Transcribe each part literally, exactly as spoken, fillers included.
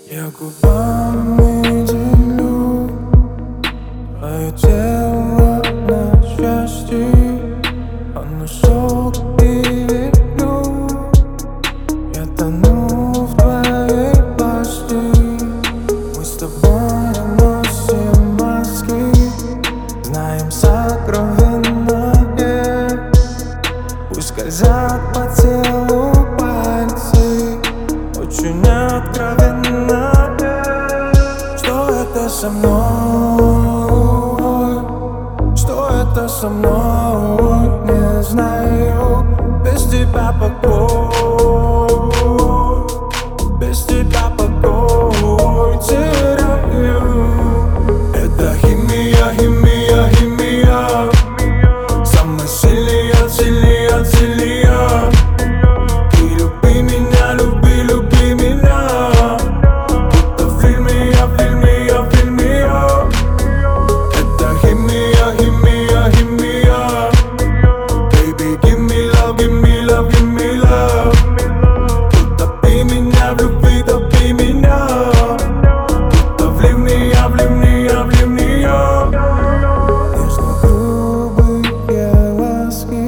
Я губами делю твое тело на части, а носок перелю. Я тону в твоей власти. Мы с тобой носим маски, знаем сокровенное. Пусть скользят по телу пальцы, очень откровенно. Что это со мной? Что это со мной? Не знаю. Без тебя покой, без тебя покой теряю. Это химия, химия, химия. Самая сильная, сильная, сильная. И люби меня, люби, люби меня. Будто в фильме, я в фильме, я в фильме, я. Это химия, химия, химия. Baby, give me love, give me love, give me love. Утопи меня в любви, топи меня. Будто в ливне, я в ливне, я в ливне, я. Нежно-грубые ласки,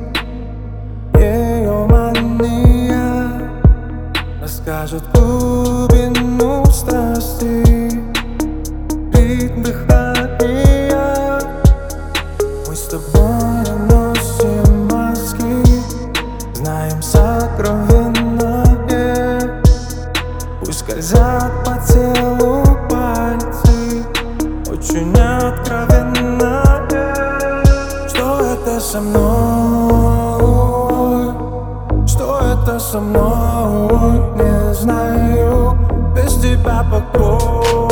ее мания расскажет глубину страсти. Ритм дыхания. Мы с тобой носим маски, знаем сокровенное. Пусть скользят по телу пальцы, очень откровенно. Что это со мной? Что это со мной? Не знаю. Без тебя покой,